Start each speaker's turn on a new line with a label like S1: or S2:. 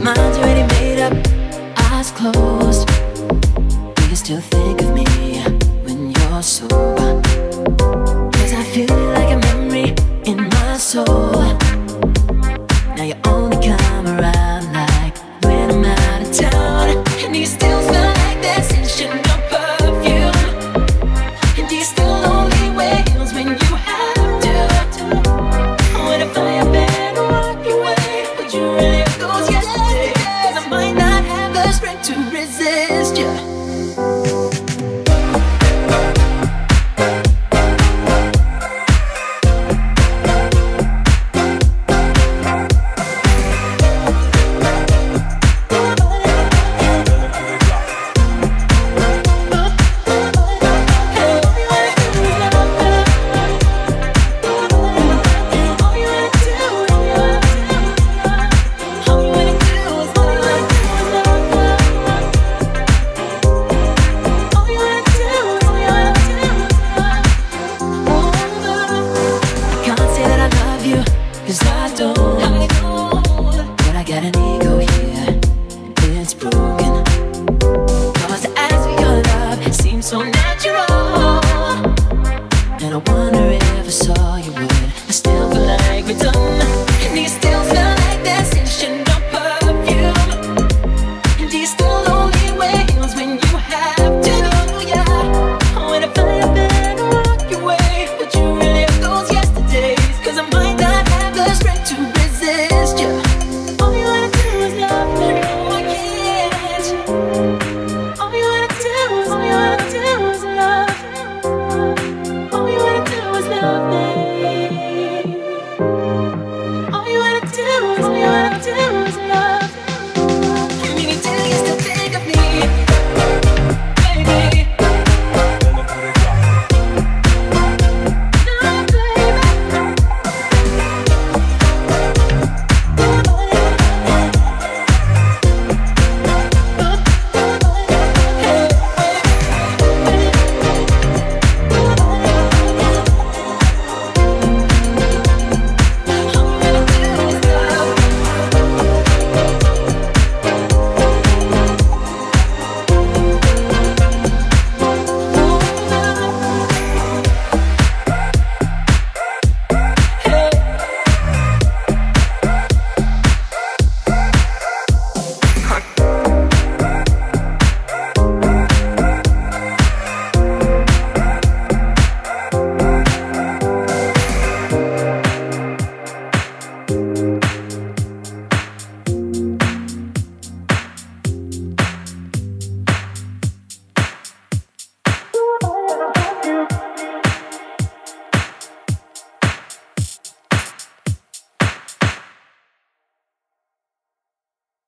S1: Mind's already made up, eyes closed. Do you still think of me when you're sober? 'Cause I feel it like a memory in my soul. Now you only come around like when I'm out of town. And do you still smell like that sensational perfume? And do you still only wear heels when you have to? When I fly up and walk away, would you really go yesterday? 'Cause I might not have the strength to resist you. But I gotta need